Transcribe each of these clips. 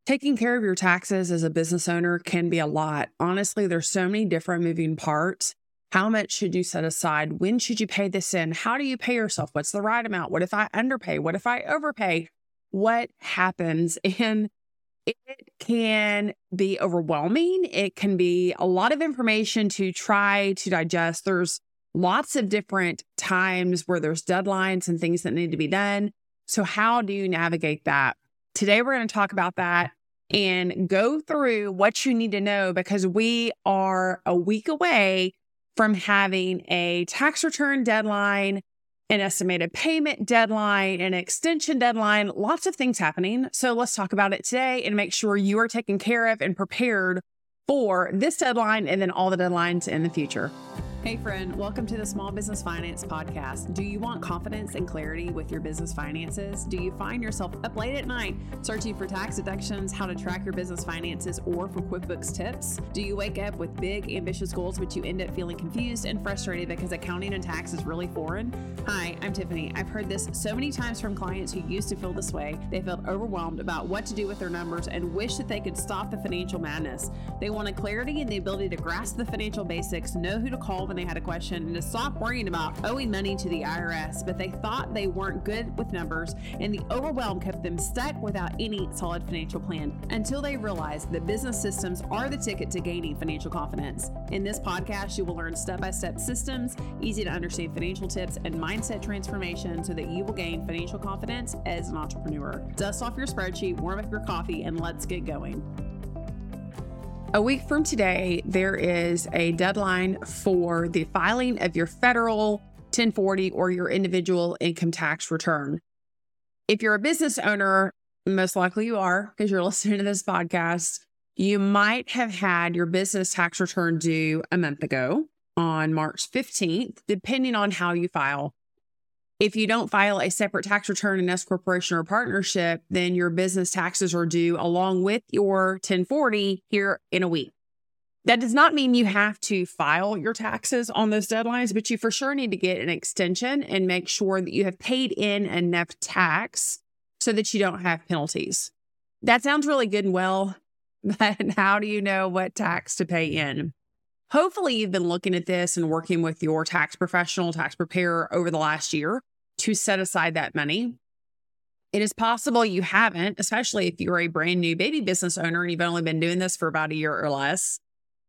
Taking care of your taxes as a business owner can be a lot. Honestly, there's so many different moving parts. How much should you set aside? When should you pay this in? How do you pay yourself? What's the right amount? What if I underpay? What if I overpay? What happens? And it can be overwhelming. It can be a lot of information to try to digest. There's lots of different times where there's deadlines and things that need to be done. So how do you navigate that? Today, we're going to talk about that and go through what you need to know, because we are a week away from having a tax return deadline, an estimated payment deadline, an extension deadline, lots of things happening. So let's talk about it today and make sure you are taken care of and prepared for this deadline and then all the deadlines in the future. Hey friend, welcome to the Small Business Finance Podcast. Do you want confidence and clarity with your business finances? Do you find yourself up late at night searching for tax deductions, how to track your business finances, or for QuickBooks tips? Do you wake up with big, ambitious goals, but you end up feeling confused and frustrated because accounting and tax is really foreign? Hi, I'm Tiffany. I've heard this so many times from clients who used to feel this way. They felt overwhelmed about what to do with their numbers and wish that they could stop the financial madness. They wanted clarity and the ability to grasp the financial basics, know who to call when they had a question, and to stop worrying about owing money to the IRS, but they thought they weren't good with numbers, and the overwhelm kept them stuck without any solid financial plan until they realized that business systems are the ticket to gaining financial confidence. In this podcast, you will learn step-by-step systems, easy to understand financial tips, and mindset transformation so that you will gain financial confidence as an entrepreneur. Dust off your spreadsheet, warm up your coffee, and let's get going. A week from today, there is a deadline for the filing of your federal 1040 or your individual income tax return. If you're a business owner, most likely you are because you're listening to this podcast, you might have had your business tax return due a month ago on March 15th, depending on how you file. If you don't file a separate tax return in S corporation or partnership, then your business taxes are due along with your 1040 here in a week. That does not mean you have to file your taxes on those deadlines, but you for sure need to get an extension and make sure that you have paid in enough tax so that you don't have penalties. That sounds really good and well, but how do you know what tax to pay in? Hopefully, you've been looking at this and working with your tax professional, tax preparer over the last year to set aside that money. It is possible you haven't, especially if you're a brand new baby business owner and you've only been doing this for about a year or less.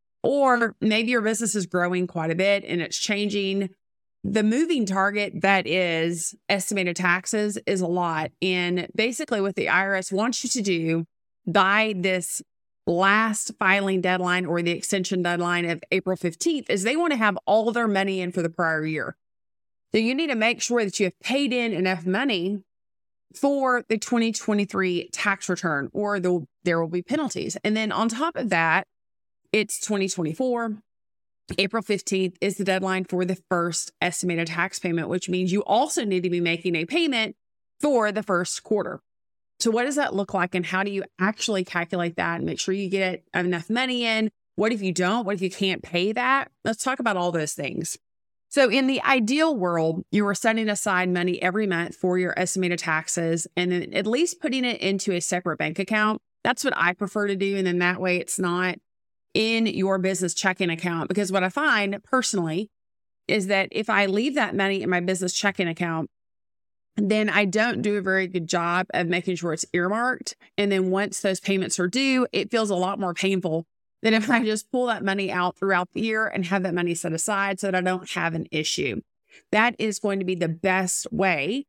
Or maybe your business is growing quite a bit and it's changing. The moving target that is estimated taxes is a lot. And basically what the IRS wants you to do by this last filing deadline or the extension deadline of April 15th is they want to have all their money in for the prior year. So you need to make sure that you have paid in enough money for the 2023 tax return, or there will be penalties. And then on top of that, it's 2024. April 15th is the deadline for the first estimated tax payment, which means you also need to be making a payment for the first quarter. So what does that look like, and how do you actually calculate that and make sure you get enough money in? What if you don't? What if you can't pay that? Let's talk about all those things. So in the ideal world, you are setting aside money every month for your estimated taxes and then at least putting it into a separate bank account. That's what I prefer to do. And then that way it's not in your business checking account. Because what I find personally is that if I leave that money in my business checking account, then I don't do a very good job of making sure it's earmarked. And then once those payments are due, it feels a lot more painful than if I just pull that money out throughout the year and have that money set aside so that I don't have an issue. That is going to be the best way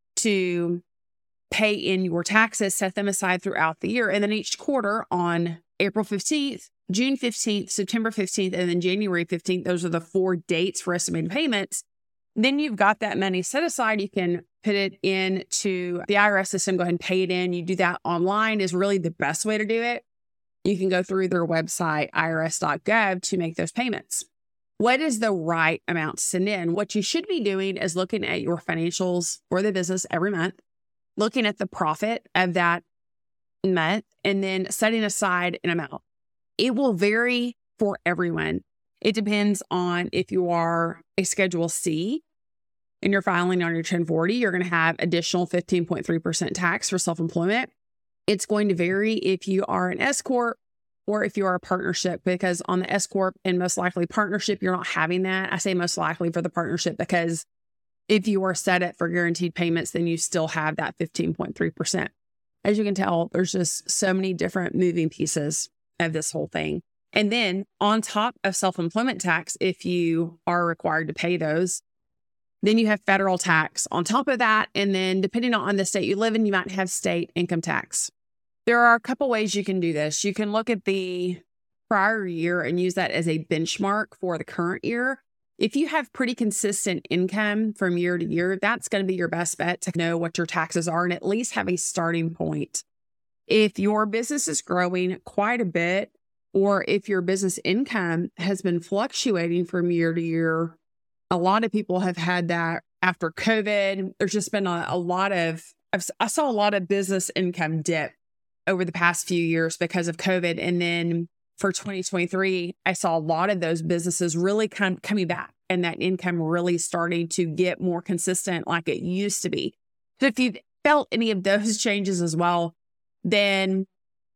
to pay in your taxes, set them aside throughout the year. And then each quarter on April 15th, June 15th, September 15th, and then January 15th, those are the 4 dates for estimated payments. Then you've got that money set aside. You can put it into the IRS system, go ahead and pay it in. You do that online is really the best way to do it. You can go through their website, irs.gov, to make those payments. What is the right amount to send in? What you should be doing is looking at your financials for the business every month, looking at the profit of that month, and then setting aside an amount. It will vary for everyone. It depends on if you are a Schedule C and you're filing on your 1040, you're going to have additional 15.3% tax for self-employment. It's going to vary if you are an S Corp or if you are a partnership, because on the S Corp and most likely partnership, you're not having that. I say most likely for the partnership because if you are set up for guaranteed payments, then you still have that 15.3%. As you can tell, there's just so many different moving pieces of this whole thing. And then on top of self-employment tax, if you are required to pay those, then you have federal tax on top of that. And then depending on the state you live in, you might have state income tax. There are a couple ways you can do this. You can look at the prior year and use that as a benchmark for the current year. If you have pretty consistent income from year to year, that's going to be your best bet to know what your taxes are and at least have a starting point. If your business is growing quite a bit, or if your business income has been fluctuating from year to year, a lot of people have had that after COVID. There's just been a lot of, I saw a lot of business income dip over the past few years because of COVID. And then for 2023, I saw a lot of those businesses really coming back and that income really starting to get more consistent like it used to be. So if you've felt any of those changes as well, then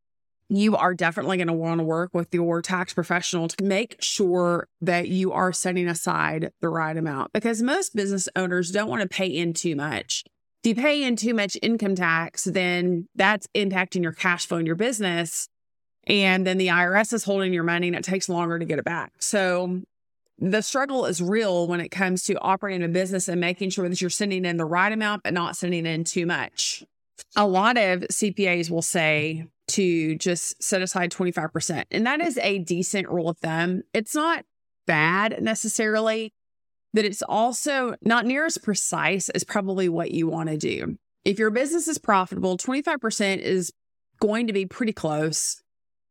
you are definitely going to want to work with your tax professional to make sure that you are setting aside the right amount, because most business owners don't want to pay in too much. If you pay in too much income tax, then that's impacting your cash flow in your business. And then the IRS is holding your money and it takes longer to get it back. So the struggle is real when it comes to operating a business and making sure that you're sending in the right amount, but not sending in too much. A lot of CPAs will say to just set aside 25%. And that is a decent rule of thumb. It's not bad necessarily, but it's also not near as precise as probably what you want to do. If your business is profitable, 25% is going to be pretty close,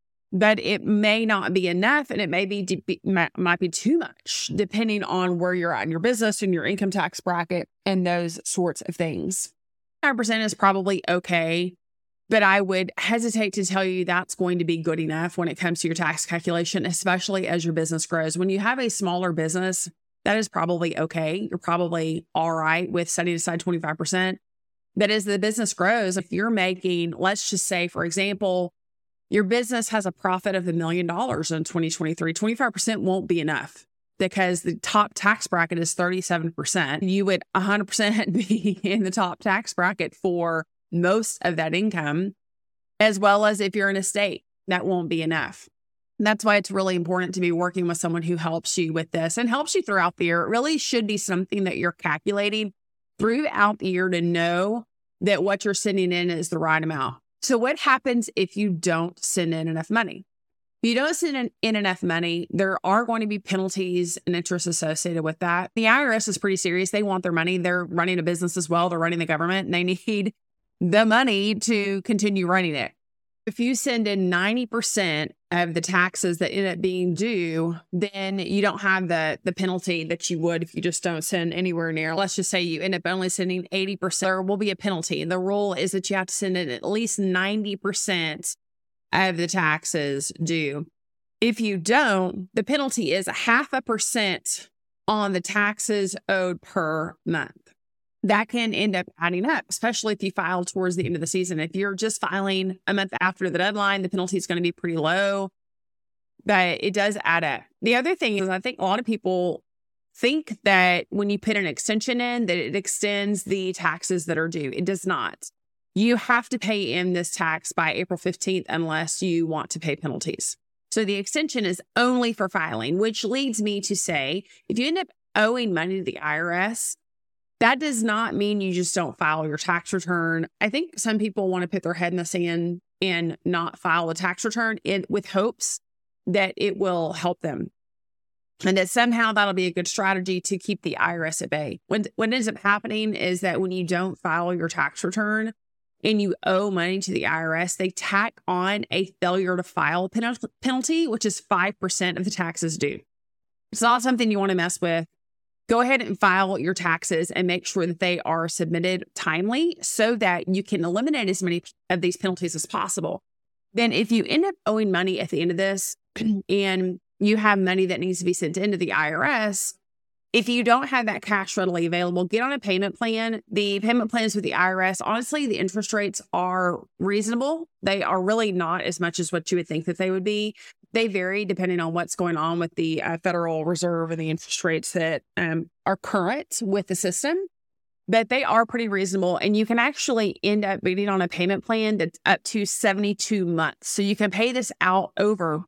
but it may not be enough and it might be too much depending on where you're at in your business and your income tax bracket and those sorts of things. 5% is probably okay, but I would hesitate to tell you that's going to be good enough when it comes to your tax calculation, especially as your business grows. When you have a smaller business, that is probably okay. You're probably all right with setting aside 25%. But as the business grows, if you're making, let's just say, for example, your business has a profit of $1 million in 2023, 25% won't be enough because the top tax bracket is 37%. You would 100% be in the top tax bracket for most of that income, as well as if you're in a state, that won't be enough. And that's why it's really important to be working with someone who helps you with this and helps you throughout the year. It really should be something that you're calculating throughout the year to know that what you're sending in is the right amount. So what happens if you don't send in enough money? If you don't send in enough money, there are going to be penalties and interest associated with that. The IRS is pretty serious. They want their money. They're running a business as well. They're running the government and they need the money to continue running it. If you send in 90% of the taxes that end up being due, then you don't have the penalty that you would if you just don't send anywhere near. Let's just say you end up only sending 80%, there will be a penalty. And the rule is that you have to send in at least 90% of the taxes due. If you don't, the penalty is 0.5% on the taxes owed per month. That can end up adding up, especially if you file towards the end of the season. If you're just filing a month after the deadline, the penalty is going to be pretty low, but it does add up. The other thing is, I think a lot of people think that when you put an extension in, that it extends the taxes that are due. It does not. You have to pay in this tax by April 15th unless you want to pay penalties. So the extension is only for filing, which leads me to say, if you end up owing money to the IRS, that does not mean you just don't file your tax return. I think some people want to put their head in the sand and not file a tax return with hopes that it will help them. And that somehow that'll be a good strategy to keep the IRS at bay. What ends up happening is that when you don't file your tax return and you owe money to the IRS, they tack on a failure to file penalty, which is 5% of the taxes due. It's not something you want to mess with. Go ahead and file your taxes and make sure that they are submitted timely so that you can eliminate as many of these penalties as possible. Then if you end up owing money at the end of this and you have money that needs to be sent into the IRS, If you don't have that cash readily available, get on a payment plan. The payment plans with the IRS, honestly, the interest rates are reasonable. They are really not as much as what you would think that they would be. They vary depending on what's going on with the Federal Reserve and the interest rates that are current with the system. But they are pretty reasonable. And you can actually end up getting on a payment plan that's up to 72 months. So you can pay this out over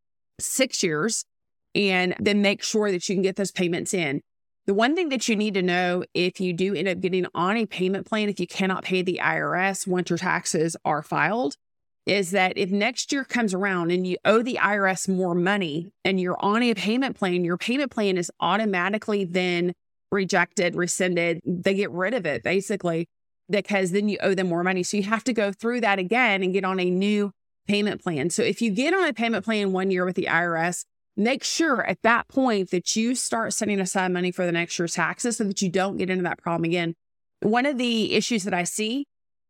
6 years and then make sure that you can get those payments in. The one thing that you need to know if you do end up getting on a payment plan, if you cannot pay the IRS once your taxes are filed, is that if next year comes around and you owe the IRS more money and you're on a payment plan, your payment plan is automatically then rejected, rescinded. They get rid of it basically because then you owe them more money. So you have to go through that again and get on a new payment plan. So if you get on a payment plan 1 year with the IRS, make sure at that point that you start setting aside money for the next year's taxes so that you don't get into that problem again. One of the issues that I see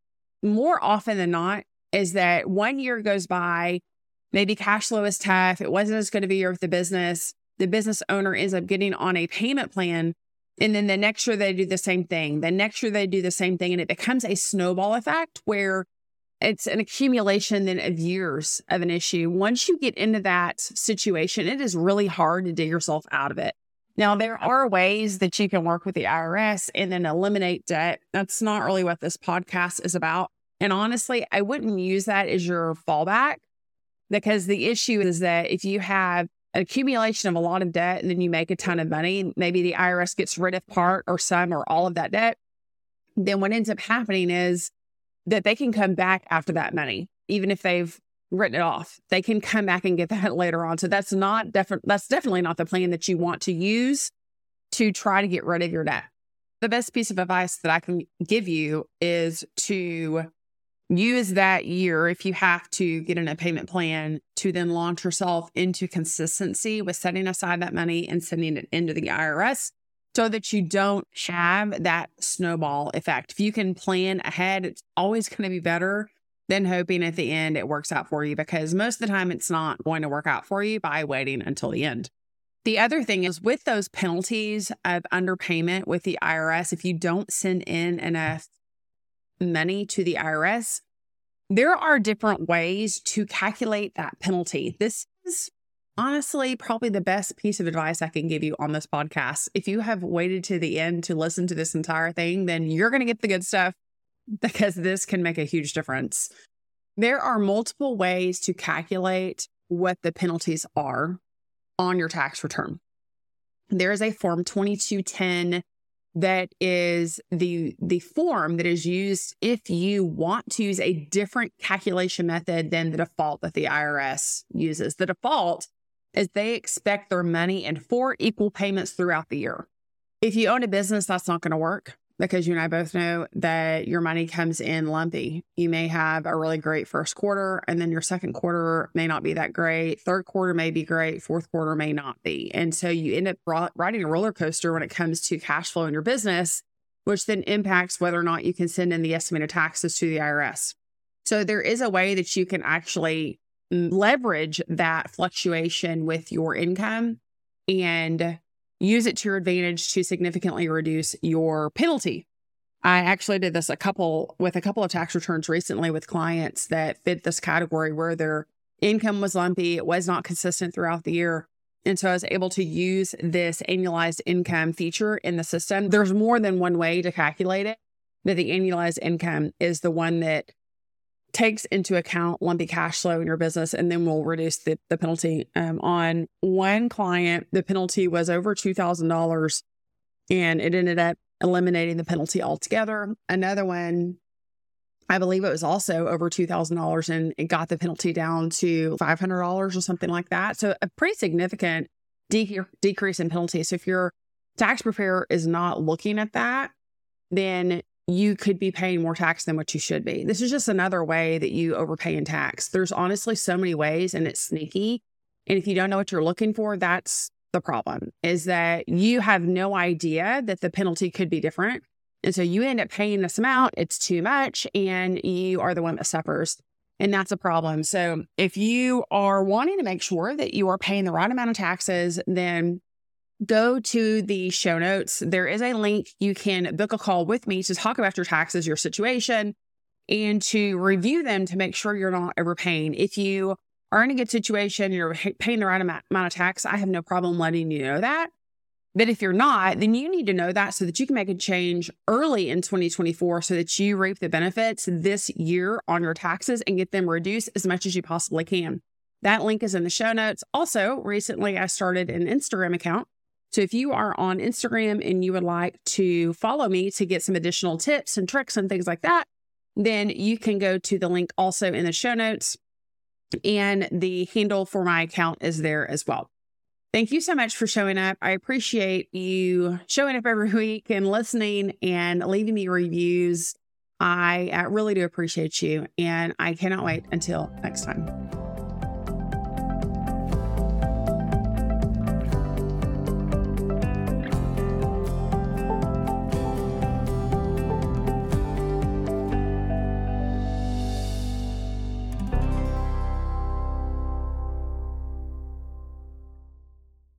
more often than not is that 1 year goes by, maybe cash flow is tough. It wasn't as good of a year with the business. The business owner ends up getting on a payment plan. And then the next year they do the same thing. The next year they do the same thing. And it becomes a snowball effect where it's an accumulation then of years of an issue. Once you get into that situation, it is really hard to dig yourself out of it. Now, there are ways that you can work with the IRS and then eliminate debt. That's not really what this podcast is about. And honestly, I wouldn't use that as your fallback because the issue is that if you have an accumulation of a lot of debt and then you make a ton of money, maybe the IRS gets rid of part or some or all of that debt, then what ends up happening is that they can come back after that money, even if they've written it off. They can come back and get that later on. So that's definitely not the plan that you want to use to try to get rid of your debt. The best piece of advice that I can give you is to use that year, if you have to get in a payment plan, to then launch yourself into consistency with setting aside that money and sending it into the IRS, so that you don't have that snowball effect. If you can plan ahead, it's always going to be better than hoping at the end it works out for you, because most of the time it's not going to work out for you by waiting until the end. The other thing is with those penalties of underpayment with the IRS, if you don't send in enough money to the IRS, there are different ways to calculate that penalty. This is honestly probably the best piece of advice I can give you on this podcast. If you have waited to the end to listen to this entire thing, then you're going to get the good stuff because this can make a huge difference. There are multiple ways to calculate what the penalties are on your tax return. There is a Form 2210 that is the form that is used if you want to use a different calculation method than the default that the IRS uses. The default is they expect their money in 4 equal payments throughout the year. If you own a business, that's not going to work because you and I both know that your money comes in lumpy. You may have a really great first quarter, and then your second quarter may not be that great. Third quarter may be great. Fourth quarter may not be. And so you end up riding a roller coaster when it comes to cash flow in your business, which then impacts whether or not you can send in the estimated taxes to the IRS. So there is a way that you can actually leverage that fluctuation with your income and use it to your advantage to significantly reduce your penalty. I actually did this with a couple of tax returns recently with clients that fit this category where their income was lumpy. It was not consistent throughout the year. And so I was able to use this annualized income feature in the system. There's more than one way to calculate it, but the annualized income is the one that takes into account lumpy cash flow in your business and then will reduce the penalty. On one client, the penalty was over $2,000 and it ended up eliminating the penalty altogether. Another one, I believe it was also over $2,000 and it got the penalty down to $500 or something like that. So a pretty significant decrease in penalty. So if your tax preparer is not looking at that, then you could be paying more tax than what you should be. This is just another way that you overpay in tax. There's honestly so many ways and it's sneaky. And if you don't know what you're looking for, that's the problem, is that you have no idea that the penalty could be different. And so you end up paying this amount, it's too much, and you are the one that suffers. And that's a problem. So if you are wanting to make sure that you are paying the right amount of taxes, then go to the show notes. There is a link. You can book a call with me to talk about your taxes, your situation, and to review them to make sure you're not overpaying. If you are in a good situation, you're paying the right amount of tax, I have no problem letting you know that. But if you're not, then you need to know that so that you can make a change early in 2024 so that you reap the benefits this year on your taxes and get them reduced as much as you possibly can. That link is in the show notes. Also, recently I started an Instagram account. So if you are on Instagram and you would like to follow me to get some additional tips and tricks and things like that, then you can go to the link also in the show notes, and the handle for my account is there as well. Thank you so much for showing up. I appreciate you showing up every week and listening and leaving me reviews. I really do appreciate you, and I cannot wait until next time.